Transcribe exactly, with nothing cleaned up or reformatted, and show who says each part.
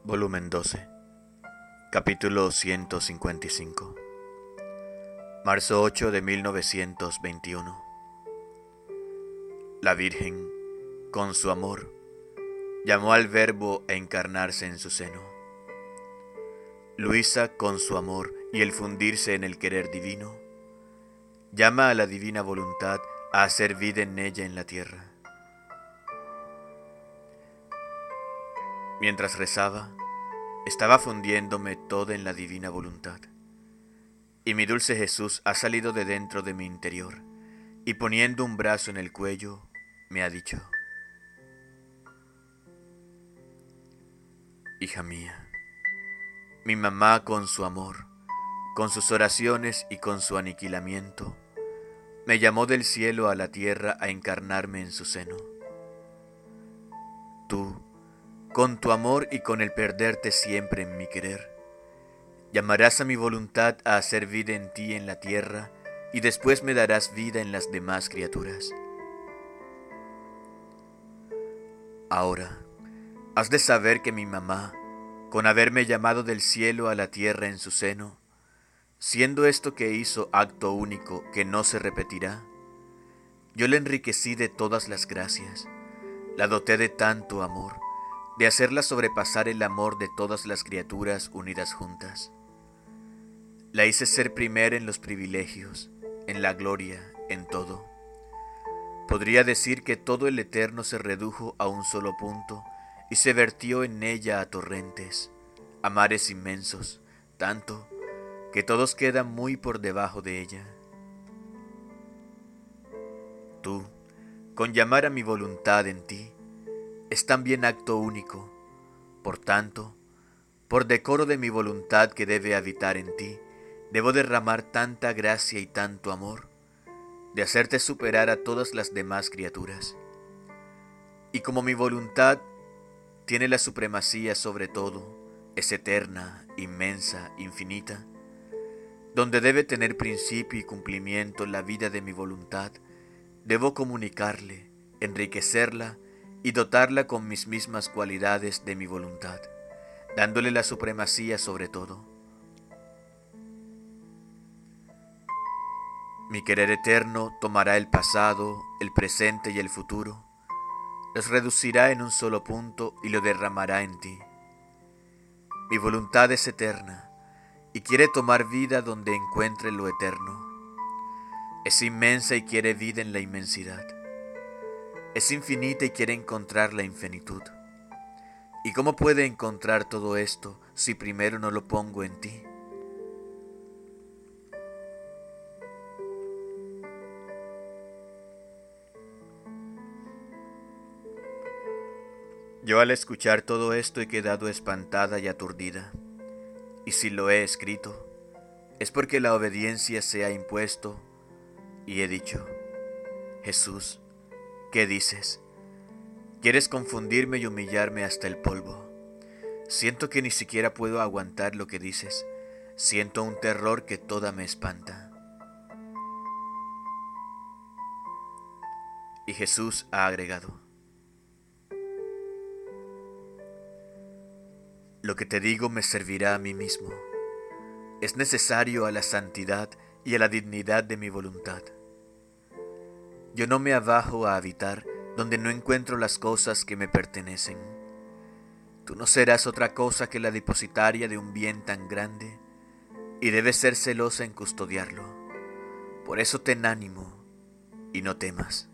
Speaker 1: Volumen doce, capítulo ciento cincuenta y cinco. Marzo ocho de mil novecientos veintiuno. La Virgen, con su amor, llamó al Verbo a encarnarse en su seno. Luisa, con su amor y el fundirse en el querer divino, llama a la divina voluntad a hacer vida en ella en la tierra. Mientras rezaba, estaba fundiéndome toda en la divina voluntad, y mi dulce Jesús ha salido de dentro de mi interior, y poniendo un brazo en el cuello, me ha dicho: hija mía, mi mamá con su amor, con sus oraciones y con su aniquilamiento, me llamó del cielo a la tierra a encarnarme en su seno. Tú, con tu amor y con el perderte siempre en mi querer, llamarás a mi voluntad a hacer vida en ti en la tierra, y después me darás vida en las demás criaturas. Ahora, has de saber que mi mamá, con haberme llamado del cielo a la tierra en su seno, siendo esto que hizo acto único que no se repetirá, yo la enriquecí de todas las gracias, la doté de tanto amor, de hacerla sobrepasar el amor de todas las criaturas unidas juntas. La hice ser primera en los privilegios, en la gloria, en todo. Podría decir que todo el eterno se redujo a un solo punto y se vertió en ella a torrentes, a mares inmensos, tanto que todos quedan muy por debajo de ella. Tú, con llamar a mi voluntad en ti, es también acto único. Por tanto, por decoro de mi voluntad que debe habitar en ti, debo derramar tanta gracia y tanto amor, de hacerte superar a todas las demás criaturas. Y como mi voluntad tiene la supremacía sobre todo, es eterna, inmensa, infinita, donde debe tener principio y cumplimiento la vida de mi voluntad, debo comunicarle, enriquecerla y dotarla con mis mismas cualidades de mi voluntad, dándole la supremacía sobre todo. Mi querer eterno tomará el pasado, el presente y el futuro, los reducirá en un solo punto y lo derramará en ti. Mi voluntad es eterna y quiere tomar vida donde encuentre lo eterno. Es inmensa y quiere vida en la inmensidad. Es infinita y quiere encontrar la infinitud. ¿Y cómo puede encontrar todo esto si primero no lo pongo en ti? Yo al escuchar todo esto he quedado espantada y aturdida, y si lo he escrito, es porque la obediencia se ha impuesto, y he dicho: Jesús, ¿qué dices? ¿Quieres confundirme y humillarme hasta el polvo? Siento que ni siquiera puedo aguantar lo que dices, siento un terror que toda me espanta. Y Jesús ha agregado: lo que te digo me servirá a mí mismo. Es necesario a la santidad y a la dignidad de mi voluntad. Yo no me abajo a habitar donde no encuentro las cosas que me pertenecen. Tú no serás otra cosa que la depositaria de un bien tan grande, y debes ser celosa en custodiarlo. Por eso ten ánimo y no temas.